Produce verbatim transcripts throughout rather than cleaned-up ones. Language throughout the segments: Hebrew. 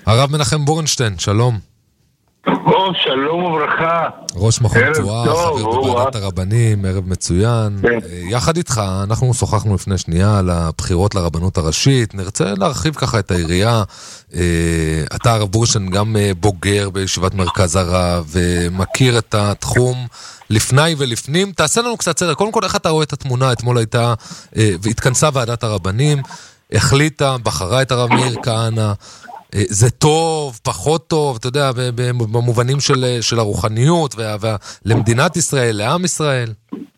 הרב מנחם בורנשטיין, שלום. או, שלום וברכה. ראש מכון תורה, חבר בוועדת הרבנים, ערב מצוין. יחד איתך, אנחנו שוחחנו לפני שנייה על הבחירות לרבנות הראשית, נרצה להרחיב ככה את העירייה. אתה הרב בורנשטיין גם בוגר בישיבת מרכז הרב, ומכיר את התחום לפני ולפנים. תעשה לנו קצת סדר, קודם כל איך אתה רואה את התמונה? אתמול הייתה, והתכנסה ועדת הרבנים, החליטה, בחרה את הרב מאיר כהנא, זה טוב, פחות טוב, אתה יודע, במובנים של, של הרוחניות ולמדינת ישראל, לעם ישראל.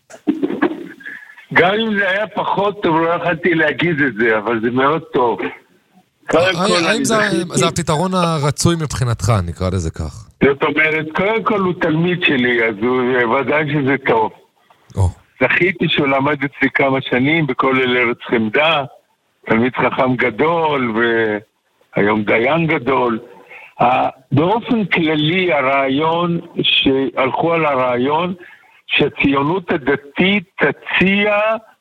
גם אם זה היה פחות טוב, לא יכולתי להגיד את זה, אבל זה מאוד טוב. האם זה, זה הפתרון הרצוי מבחינתך, נקרא לזה כך? זאת אומרת, קודם כל הוא תלמיד שלי, אז הוא ודאי שזה טוב. זכיתי שהוא למד אצלי כמה שנים בכל אל ארץ חמדה, תלמיד חכם גדול ו... היום דיין גדול. באופן כללי הרעיון, שהלכו על הרעיון שהציונות הדתית תציע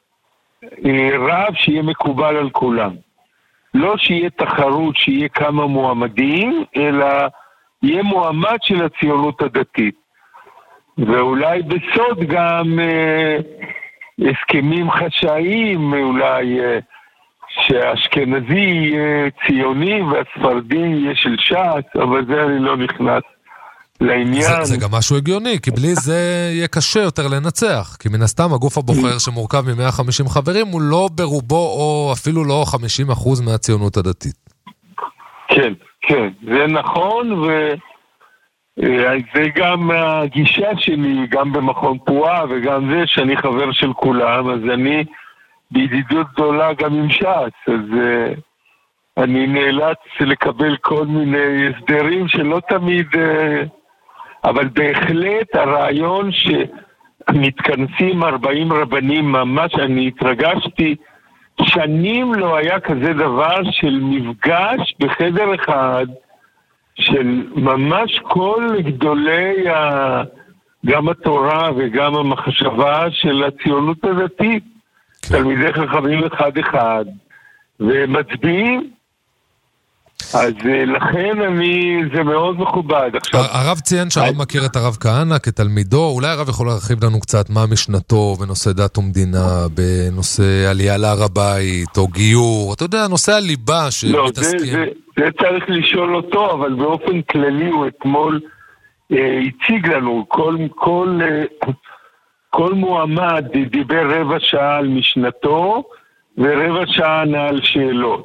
רב שיהיה מקובל על כולם. לא שיהיה תחרות, שיהיה כמה מועמדים, אלא יהיה מועמד של הציונות הדתית. ואולי בסוד גם אה, הסכמים חשאיים, אולי... אה, שהאשכנזי יהיה ציוני והספרדי יהיה של ש"ס, אבל זה אני לא נכנס לעניין. זה, זה גם משהו הגיוני, כי בלי זה יהיה קשה יותר לנצח, כי מן הסתם הגוף הבוחר שמורכב מ-מאה וחמישים חברים הוא לא ברובו או אפילו לא חמישים אחוז מהציונות הדתית. כן, כן, זה נכון, וזה גם הגישה שלי, גם במכון פועה וגם זה שאני חבר של כולם, אז אני... בידידות גדולה גם עם ש"ס, אז uh, אני נאלץ לקבל כל מיני הסדרים שלא תמיד, uh, אבל בהחלט הרעיון שמתכנסים ארבעים רבנים, ממש אני התרגשתי, שנים לא היה כזה דבר של מפגש בחדר אחד, של ממש כל גדולי ה... גם התורה וגם המחשבה של הציונות הדתית. תלמידי חכמים אחד אחד ומצביעים, אז לכן אני, זה מאוד מכובד. הרב ציין שהרב מכיר את הרב כהנא כתלמידו, אולי הרב יכול להרחיב לנו קצת מה משנתו בנושא דת ומדינה, בנושא עלייה להר הבית או גיור, אתה יודע, נושא הליבה שמתעסקים. לא, זה, זה, זה צריך לשאול אותו, אבל באופן כללי הוא אתמול אה, הציג לנו כל... כל אה, כל מועמד דיבר רבע שעה על משנתו, ורבע שעה ענה על שאלות.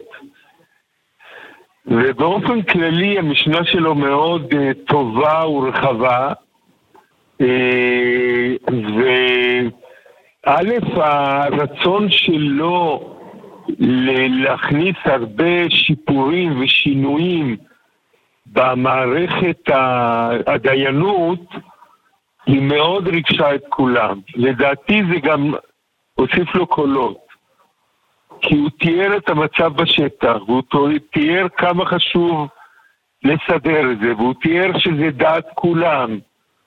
ובאופן כללי המשנה שלו מאוד uh, טובה ורחבה, uh, וא' הרצון שלו להכניס הרבה שיפורים ושינויים במערכת הדיינות, היא מאוד ריגשה את כולם. לדעתי זה גם הוסיף לו קולות. כי הוא תיאר את המצב בשטח, והוא תיאר כמה חשוב לסדר את זה, והוא תיאר שזה דעת כולם.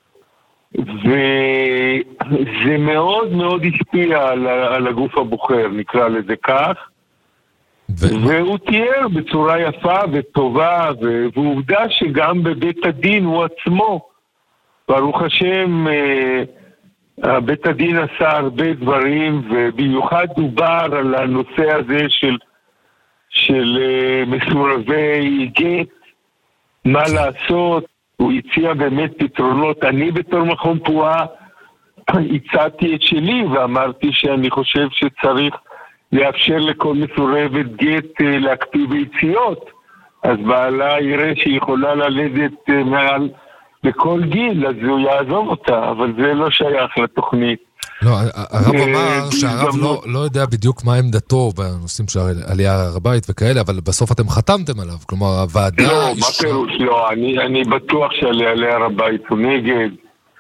וזה מאוד מאוד השפיע על, על הגוף הבוחר, נקרא לזה כך. ו... והוא תיאר בצורה יפה וטובה, ועובדה שגם בבית הדין הוא עצמו, ברוך השם, בית הדין עשה הרבה דברים, ובמיוחד דובר על הנושא הזה של, של מסורבי גט, מה לעשות. הוא הציע באמת פתרונות. אני בתור מכון פועה הצעתי את שלי ואמרתי שאני חושב שצריך לאפשר לכל מסורבת גט להקפיא ביציות, אז בעלה יראה שהיא יכולה ללדת מעל בכל גיל, אז הוא יעזוב אותה, אבל זה לא שייך לתוכנית. לא, הרב אמר שהרב לא, לא יודע בדיוק מה עמדתו בנושאים של עלייה להר הבית וכאלה, אבל בסוף אתם חתמתם עליו, כלומר הוועדה... לא, מה פירוש? לא, אני, אני בטוח שעלייה להר הבית הוא נגד.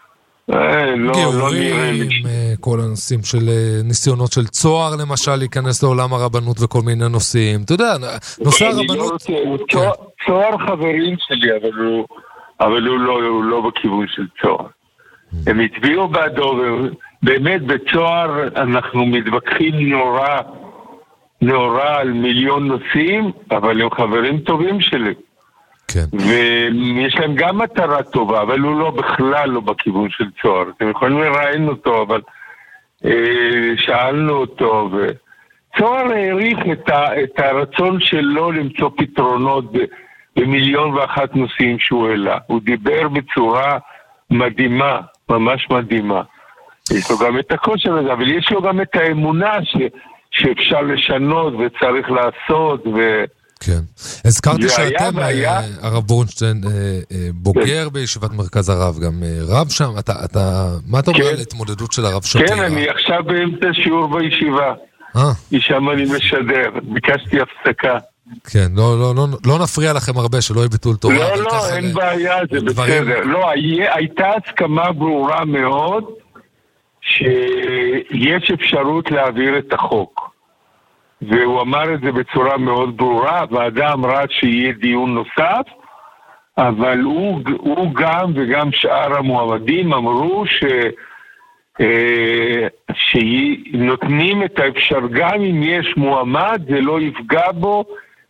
גיורים, כל הנושאים של ניסיונות של צוהר למשל, להיכנס לעולם הרבנות וכל מיני נושאים. אתה יודע, נושא הרבנות... צוהר חברים שלי, אבל הוא... אבל הוא לא, הוא לא בכיוון של צוהר. הם הצביעו בעדו, ובאמת בצוהר אנחנו מתווכחים נורא, נורא על מיליון נושאים, אבל הם חברים טובים שלי. כן. ויש להם גם מטרה טובה, אבל הוא לא בכלל לא בכיוון של צוהר. אתם יכולים לראיין אותו, אבל אה, שאלנו אותו, וצוהר העריך את, ה, את הרצון שלו למצוא פתרונות ב, במיליון ואחת נושאים שהוא העלה. הוא דיבר בצורה מדהימה, ממש מדהימה. יש לו גם את הכושר הזה, אבל יש לו גם את האמונה ש, שאפשר לשנות וצריך לעשות, ו... כן. הזכרתי שאתם, הרב בורנשטיין, בוגר בישיבת מרכז הרב, גם רב שם, אתה, מה אתה אומר על התמודדות של הרב שפירא? כן, אני עכשיו באמצע שיעור בישיבה. משם אני משדר, ביקשתי הפסקה. כן, לא נפריע לכם הרבה, שלא יהיה ביטול תורה. לא, לא, אין בעיה, זה בסדר. לא, הייתה הסכמה ברורה מאוד, שיש אפשרות להעביר את החוק. והוא אמר את זה בצורה מאוד ברורה, הוועדה אמרה שיהיה דיון נוסף, אבל הוא, הוא גם וגם שאר המועמדים אמרו ש, שנותנים את האפשר, גם אם יש מועמד, זה לא יפגע בו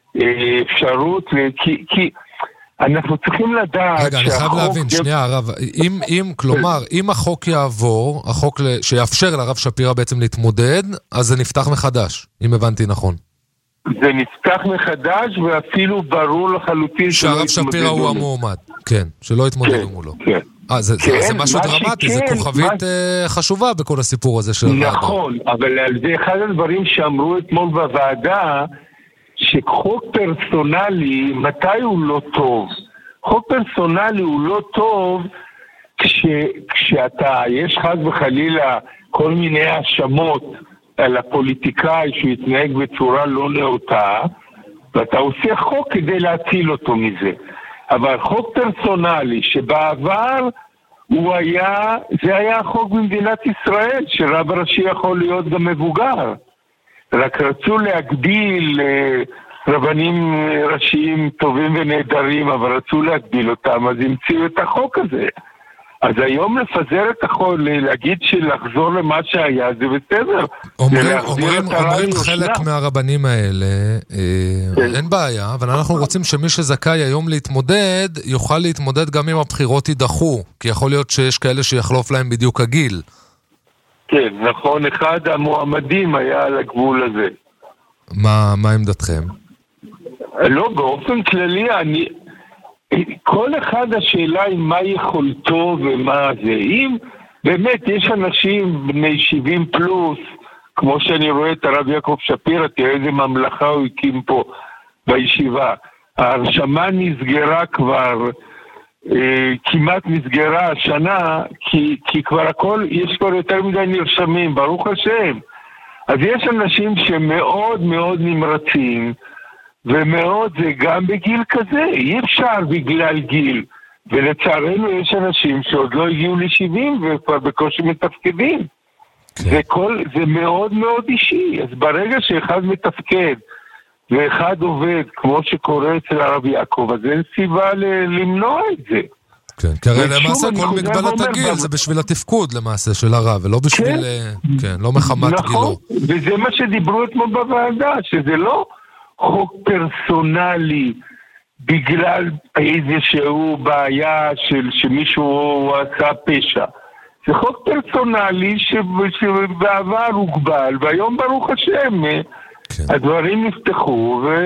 אפשרות, כי, כי אנחנו צריכים לדעת... רגע, אני חייב להבין, שנייה הרב, אם, אם, כלומר, אם החוק יעבור, החוק שיאפשר לרב שפירא בעצם להתמודד, אז זה נפתח מחדש, אם הבנתי נכון. זה נפתח מחדש, ואפילו ברור לחלוטין שהרב שפירא הוא המועמד, כן, שלא יתמודדו מולו. כן. אה, זה, כן, זה משהו דרמטי, זה כוכבית מה... חשובה בכל הסיפור הזה של הוועדה. נכון, אבל זה אחד הדברים שאמרו אתמול בוועדה, שחוק פרסונלי, מתי הוא לא טוב? חוק פרסונלי הוא לא טוב כש, כשאתה, יש חס וחלילה כל מיני האשמות על הפוליטיקאי שהוא יתנהג בצורה לא נאותה, ואתה עושה חוק כדי להציל אותו מזה. אבל חוק פרסונלי שבעבר הוא היה, זה היה החוק במדינת ישראל, שרב ראשי יכול להיות גם מבוגר. רק רצו להגביל רבנים ראשיים טובים ונהדרים, אבל רצו להגביל אותם, אז המציאו את החוק הזה. אז היום לפזר את החוק, להגיד שלחזור למה שהיה, זה בסדר. אומרים, אומרים, אומרים חלק מהרבנים האלה, אה, אין בעיה, אבל אנחנו רוצים שמי שזכאי היום להתמודד, יוכל להתמודד גם אם הבחירות יידחו, כי יכול להיות שיש כאלה שיחלוף להם בדיוק הגיל. כן, נכון, אחד המועמדים היה על הגבול הזה. מה, מה עמדתכם? לא, באופן כללי, אני... כל אחד השאלה היא מה יכולתו ומה זה. אם באמת יש אנשים בני שבעים פלוס, כמו שאני רואה את הרב יעקב שפירא, תראה איזה ממלכה הוא הקים פה בישיבה. ההרשמה נסגרה כבר, אה, כמעט נסגרה השנה, כי, כי כבר הכל, יש כבר יותר מדי נרשמים, ברוך השם. אז יש אנשים שמאוד מאוד נמרצים, ומאוד זה גם בגיל כזה, אי אפשר בגלל גיל. ולצערנו יש אנשים שעוד לא הגיעו ל-שבעים וכבר בקושי מתפקדים. זה, כל, זה מאוד מאוד אישי. אז ברגע שאחד מתפקד ואחד עובד, כמו שקורה אצל הרב יעקב, אז אין סיבה ל- למנוע את זה. כן, כי הרי למעשה כל מגבלת הגיל זה בשביל התפקוד למעשה של הרב, ולא בשביל, כן, לא מחמת גילו. נכון, וזה מה שדיברו אתמול בוועדה, שזה לא חוק פרסונלי בגלל איזשהו בעיה של שמישהו עשה פשע. זה חוק פרסונלי שבעבר הוגבל, והיום ברוך השם הדברים נפתחו ו...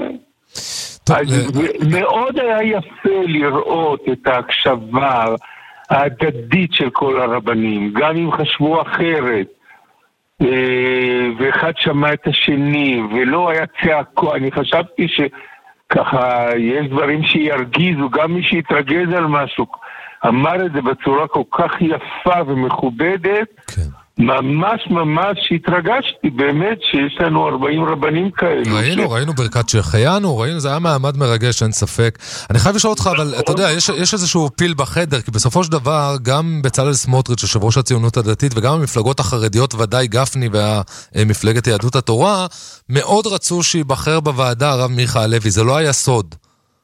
מאוד היה יפה לראות את ההקשבה ההדדית של כל הרבנים, גם אם חשבו אחרת, ואחד שמע את השני, ולא היה צעקו. אני חשבתי שככה יש דברים שירגיזו, גם מי שיתרגז על משהו, אמר את זה בצורה כל כך יפה ומכובדת, כן. ממש ממש התרגשתי באמת שיש לנו ארבעים רבנים כאלה. ראינו, ש... ראינו ברכת שהחיינו, ראינו, זה היה מעמד מרגש, אין ספק. אני חייב לשאול אותך, אבל אתה יודע, יש, יש איזשהו פיל בחדר, כי בסופו של דבר, גם בצלאל סמוטריץ', יושב ראש הציונות הדתית, וגם המפלגות החרדיות, ודאי גפני והמפלגת יהדות התורה, מאוד רצו שיבחר בוועדה הרב מיכה הלוי, זה לא היה סוד.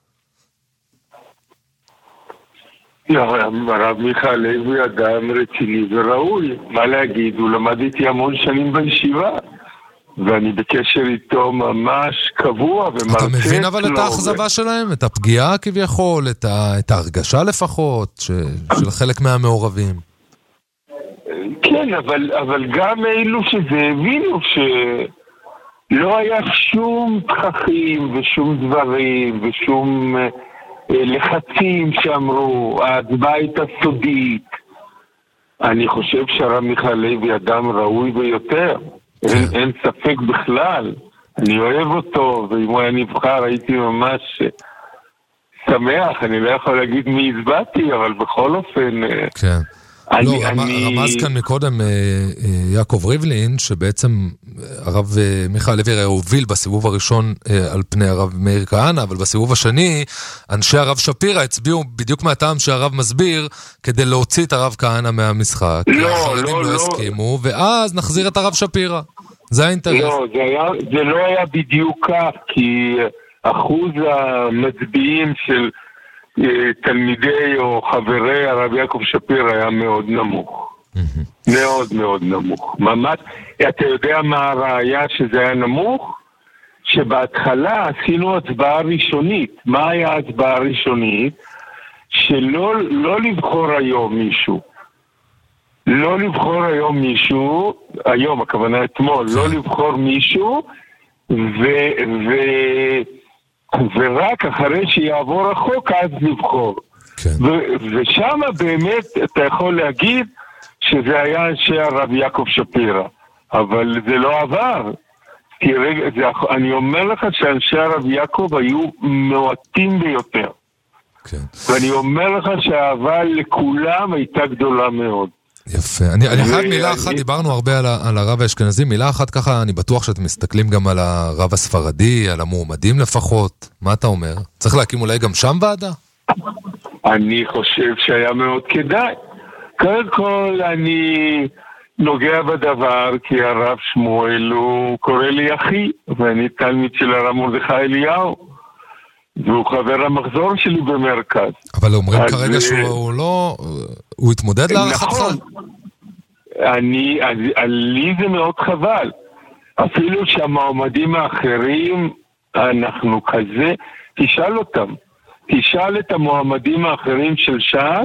הרב מיכה הלוי אדם רציני וראוי, מה להגיד, הוא למד איתי המון שנים בישיבה, ואני בקשר איתו ממש קבוע ומרצה. אתה מבין אבל את האכזבה שלהם? את הפגיעה כביכול? את, ה... את ההרגשה לפחות? ש... של חלק מהמעורבים? כן, אבל, אבל גם אלו שזה הבינו שלא היה שום תככים ושום דברים ושום אה, לחצים שאמרו, ההצבעה הייתה סודית. אני חושב שהרב מיכה הלוי אדם ראוי ביותר. אין, אין ספק בכלל. אני אוהב אותו, ואם הוא היה נבחר הייתי ממש שמח. אני לא יכול להגיד מי הצבעתי, אבל בכל אופן... כן. אני, לא, אני... רמז כאן מקודם יעקב ריבלין, שבעצם הרב מיכה הלוי הוביל בסיבוב הראשון על פני הרב מאיר כהנא, אבל בסיבוב השני, אנשי הרב שפירא הצביעו בדיוק מהטעם שהרב מסביר, כדי להוציא את הרב כהנא מהמשחק. לא, החרדים לא, לא לא. הסכימו, ואז נחזיר את הרב שפירא. זה האינטרס. לא, זה, היה, זה לא היה בדיוק כך, כי אחוז המצביעים של תלמידי או חברי הרב יעקב שפירא היה מאוד נמוך. מאוד מאוד נמוך. ממש, אתה יודע מה הראיה שזה היה נמוך? שבהתחלה עשינו הצבעה ראשונית. מה היה הצבעה ראשונית? שלא לא לבחור היום מישהו. לא לבחור היום מישהו, היום הכוונה אתמול, לא לבחור מישהו, ו... ו ורק אחרי שיעבור החוק אז נבחור. כן. ו- ושם באמת אתה יכול להגיד שזה היה אנשי הרב יעקב שפירא, אבל זה לא עבר. כי רגע, זה, אני אומר לך שאנשי הרב יעקב היו מועטים ביותר. כן. ואני אומר לך שהאהבה לכולם הייתה גדולה מאוד. יפה. אני, אני חייב מילה אחת, דיברנו הרבה על, על הרב האשכנזי, מילה אחת ככה, אני בטוח שאתם מסתכלים גם על הרב הספרדי, על המועמדים לפחות. מה אתה אומר? צריך להקים אולי גם שם ועדה? אני חושב שהיה מאוד כדאי. קודם כל אני נוגע בדבר, כי הרב שמואל הוא קורא לי אחי, ואני תלמיד של הרב מרדכי אליהו. והוא חבר המחזור שלי במרכז. אבל אומרים כרגע שהוא לא... הוא התמודד להערכתך? נכון. אני, לי זה מאוד חבל. אפילו שהמועמדים האחרים, אנחנו כזה, תשאל אותם. תשאל את המועמדים האחרים של ש"ס,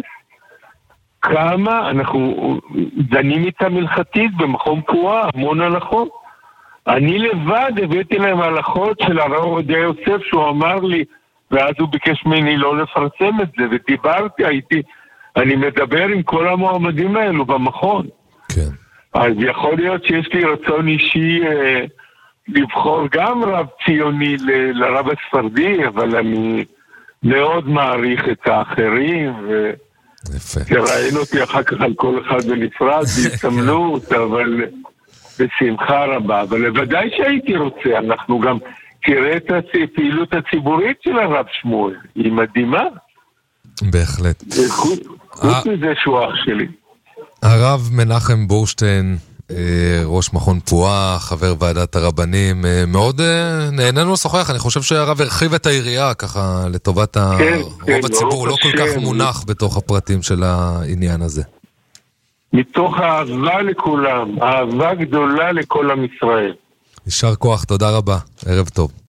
כמה אנחנו דנים איתם הלכתית במכון פועה, המון הלכות. אני לבד הבאתי להם הלכות של הרב עובדיה יוסף, שהוא אמר לי, ואז הוא ביקש ממני לא לפרסם את זה, ודיברתי, הייתי, אני מדבר עם כל המועמדים האלו במכון. כן. אז יכול להיות שיש לי רצון אישי אה, לבחור גם רב ציוני ל, לרב הספרדי, אבל אני מאוד מעריך את האחרים, ו... יפה. ראינו אותי אחר כך על כל אחד בנפרד, בהסתמנות, אבל בשמחה רבה. אבל לוודאי שהייתי רוצה, אנחנו גם... תראה את הפעילות הציבורית של הרב שמואל, היא מדהימה. בהחלט. חוץ מזה שהוא אח שלי. הרב מנחם בורשטיין, ראש מכון פועה, חבר ועדת הרבנים, מאוד נהנינו לשוחח. אני חושב שהרב הרחיב את העירייה ככה לטובת רוב הציבור, לא כל כך מונח בתוך הפרטים של העניין הזה. מתוך האהבה לכולם, אהבה גדולה לכל עם ישראל. יישר כוח, תודה רבה, ערב טוב.